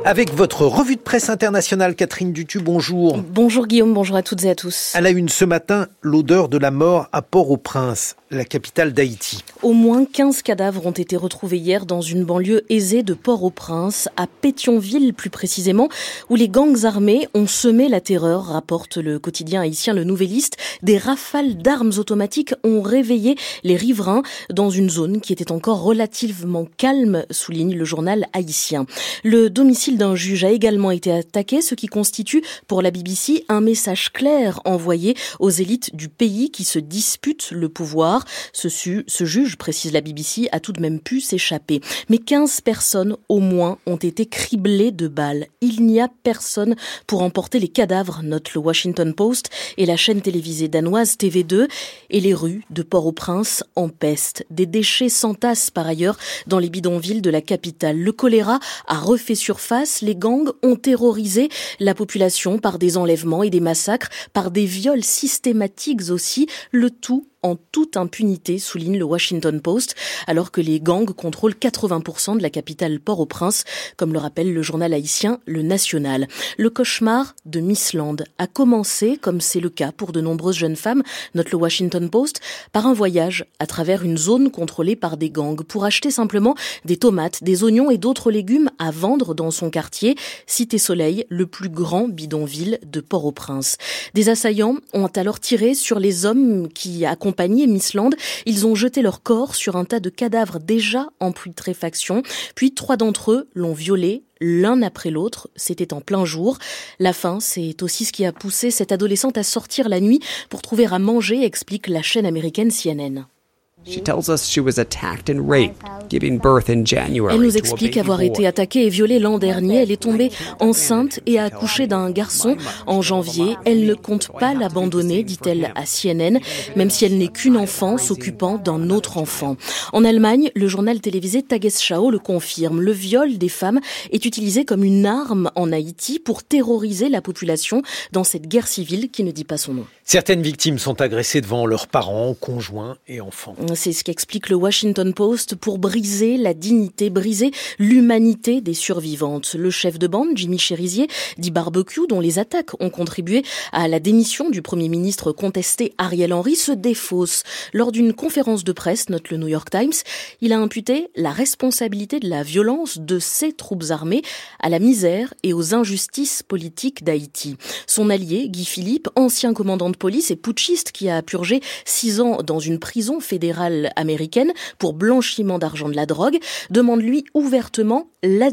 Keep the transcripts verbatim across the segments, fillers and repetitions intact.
Avec votre revue de presse internationale, Catherine Dutu, bonjour. Bonjour Guillaume, bonjour à toutes et à tous. À la une ce matin, l'odeur de la mort à Port-au-Prince, la capitale d'Haïti. Au moins quinze cadavres ont été retrouvés hier dans une banlieue aisée de Port-au-Prince, à Pétionville plus précisément, où les gangs armés ont semé la terreur, rapporte le quotidien haïtien Le Nouvelliste. Des rafales d'armes automatiques ont réveillé les riverains dans une zone qui était encore relativement calme, souligne le journal haïtien. Le domicile d'un juge a également été attaqué, ce qui constitue pour la B B C un message clair envoyé aux élites du pays qui se disputent le pouvoir. Ce, su, ce juge, précise la B B C, a tout de même pu s'échapper. Mais quinze personnes au moins ont été criblées de balles. Il n'y a personne pour emporter les cadavres, note le Washington Post et la chaîne télévisée danoise T V deux. Et les rues de Port-au-Prince empestent. Des déchets s'entassent par ailleurs dans les bidonvilles de la capitale. Le choléra a refait surface. Les gangs ont terrorisé la population par des enlèvements et des massacres, par des viols systématiques aussi, le tout en toute impunité, souligne le Washington Post, alors que les gangs contrôlent quatre-vingts pour cent de la capitale Port-au-Prince, comme le rappelle le journal haïtien Le National. Le cauchemar de Miss Land a commencé, comme c'est le cas pour de nombreuses jeunes femmes, note le Washington Post, par un voyage à travers une zone contrôlée par des gangs pour acheter simplement des tomates, des oignons et d'autres légumes à vendre dans son quartier, Cité Soleil, le plus grand bidonville de Port-au-Prince. Des assaillants ont alors tiré sur les hommes qui accompagnaient Miss Land. Ils ont jeté leur corps sur un tas de cadavres déjà en putréfaction. Puis trois d'entre eux l'ont violée, l'un après l'autre. C'était en plein jour. La faim, c'est aussi ce qui a poussé cette adolescente à sortir la nuit pour trouver à manger, explique la chaîne américaine C N N. She tells us she was attacked and raped, giving birth in January. Elle nous explique avoir été attaquée et violée l'an dernier. Elle est tombée enceinte et a accouché d'un garçon en janvier. Elle ne compte pas l'abandonner, dit-elle à C N N, même si elle n'est qu'une enfant s'occupant d'un autre enfant. En Allemagne, le journal télévisé Tagesschau le confirme. Le viol des femmes est utilisé comme une arme en Haïti pour terroriser la population dans cette guerre civile qui ne dit pas son nom. Certaines victimes sont agressées devant leurs parents, conjoints et enfants. C'est ce qu'explique le Washington Post pour briser la dignité, briser l'humanité des survivantes. Le chef de bande, Jimmy Cherizier, dit barbecue, dont les attaques ont contribué à la démission du Premier ministre contesté Ariel Henry, se défausse. Lors d'une conférence de presse, note le New York Times, il a imputé la responsabilité de la violence de ses troupes armées à la misère et aux injustices politiques d'Haïti. Son allié, Guy Philippe, ancien commandant de police et putschiste qui a purgé six ans dans une prison fédérale américaine pour blanchiment d'argent de la drogue, demande lui ouvertement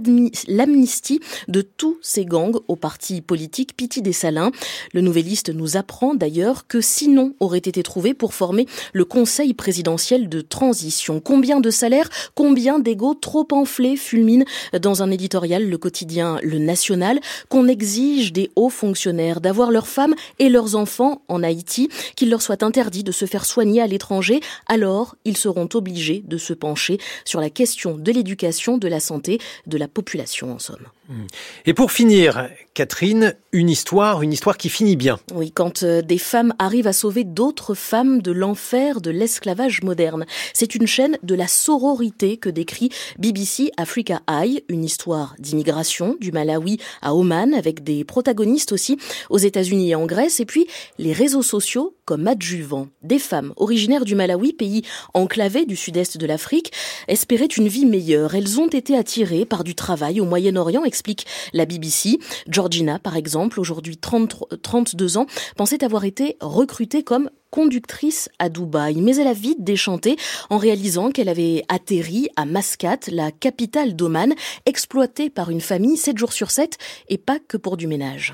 l'amnistie de tous ces gangs au parti politique Piti Dessalins. Le Nouvelliste nous apprend d'ailleurs que six noms auraient été trouvés pour former le Conseil présidentiel de transition. Combien de salaires, combien d'égos trop enflés, fulmine dans un éditorial le quotidien Le National, qu'on exige des hauts fonctionnaires d'avoir leurs femmes et leurs enfants en Haïti, qu'il leur soit interdit de se faire soigner à l'étranger, alors ils seront obligés de se pencher sur la question de l'éducation, de la santé, de la population en somme. Et pour finir, Catherine, une histoire, une histoire qui finit bien. Oui, quand euh, des femmes arrivent à sauver d'autres femmes de l'enfer de l'esclavage moderne. C'est une chaîne de la sororité que décrit B B C Africa Eye, une histoire d'immigration du Malawi à Oman, avec des protagonistes aussi aux États-Unis et en Grèce, et puis les réseaux sociaux comme adjuvants. Des femmes originaires du Malawi, pays enclavé du sud-est de l'Afrique, espéraient une vie meilleure. Elles ont été attirées par du travail au Moyen-Orient, explique la B B C. Georgina, par exemple, aujourd'hui trente-deux ans, pensait avoir été recrutée comme conductrice à Dubaï, mais elle a vite déchanté en réalisant qu'elle avait atterri à Mascate, la capitale d'Oman, exploitée par une famille sept jours sur sept et pas que pour du ménage.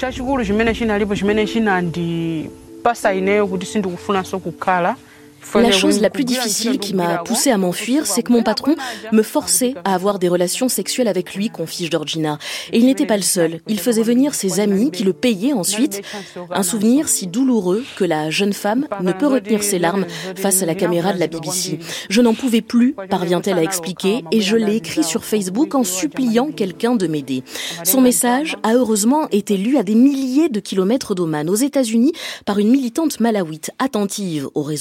La chose la plus difficile qui m'a poussée à m'enfuir, c'est que mon patron me forçait à avoir des relations sexuelles avec lui, confie Georgina. Et il n'était pas le seul. Il faisait venir ses amis qui le payaient ensuite. Un souvenir si douloureux que la jeune femme ne peut retenir ses larmes face à la caméra de la B B C. Je n'en pouvais plus, parvient-elle à expliquer, et je l'ai écrit sur Facebook en suppliant quelqu'un de m'aider. Son message a heureusement été lu à des milliers de kilomètres d'Oman, aux États-Unis, par une militante malawite attentive aux réseaux sociaux,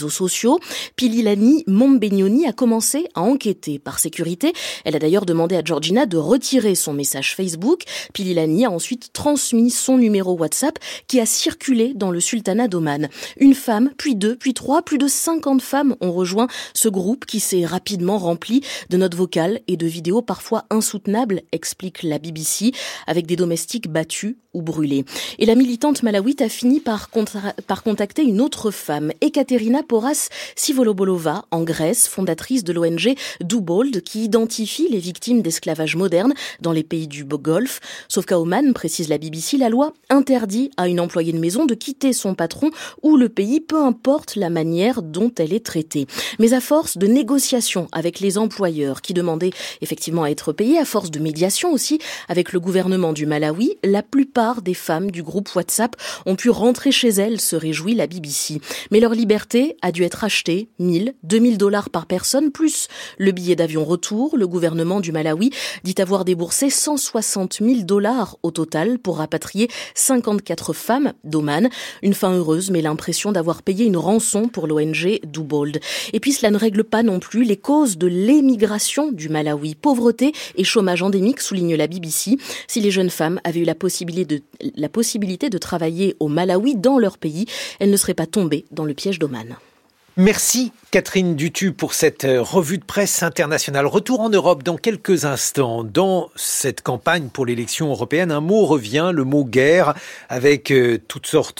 sociaux. Pililani Mombegnoni a commencé à enquêter par sécurité. Elle a d'ailleurs demandé à Georgina de retirer son message Facebook. Pililani a ensuite transmis son numéro WhatsApp qui a circulé dans le sultanat d'Oman. Une femme, puis deux, puis trois, plus de cinquante femmes ont rejoint ce groupe qui s'est rapidement rempli de notes vocales et de vidéos parfois insoutenables, explique la B B C, avec des domestiques battus ou brûlés. Et la militante malawite a fini par, contra- par contacter une autre femme, Ekaterina Poras Sivolobolova, en Grèce, fondatrice de l'O N G Do Bold, qui identifie les victimes d'esclavage moderne dans les pays du Golfe. Sauf qu'à Oman, précise la B B C, la loi interdit à une employée de maison de quitter son patron ou le pays, peu importe la manière dont elle est traitée. Mais à force de négociations avec les employeurs qui demandaient effectivement à être payés, à force de médiation aussi avec le gouvernement du Malawi, la plupart des femmes du groupe WhatsApp ont pu rentrer chez elles, se réjouit la B B C. Mais leur liberté a dû être achetée mille, deux mille dollars par personne, plus le billet d'avion retour. Le gouvernement du Malawi dit avoir déboursé cent soixante mille dollars au total pour rapatrier cinquante-quatre femmes d'Oman. Une fin heureuse, mais l'impression d'avoir payé une rançon pour l'O N G Do Bold. Et puis cela ne règle pas non plus les causes de l'émigration du Malawi. Pauvreté et chômage endémique, souligne la B B C. Si les jeunes femmes avaient eu la possibilité de, la possibilité de travailler au Malawi dans leur pays, elles ne seraient pas tombées dans le piège d'Oman. Merci Catherine Dutu pour cette revue de presse internationale. Retour en Europe dans quelques instants. Dans cette campagne pour l'élection européenne, un mot revient, le mot guerre, avec euh, toutes sortes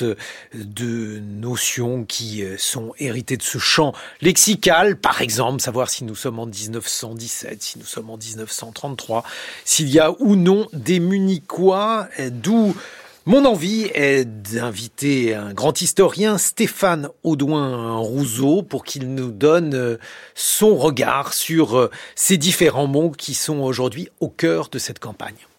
de notions qui euh, sont héritées de ce champ lexical. Par exemple, savoir si nous sommes en dix-neuf cent dix-sept, si nous sommes en dix-neuf cent trente-trois, s'il y a ou non des Munichois, euh, d'où mon envie est d'inviter un grand historien, Stéphane Audouin-Rousseau, pour qu'il nous donne son regard sur ces différents mots qui sont aujourd'hui au cœur de cette campagne.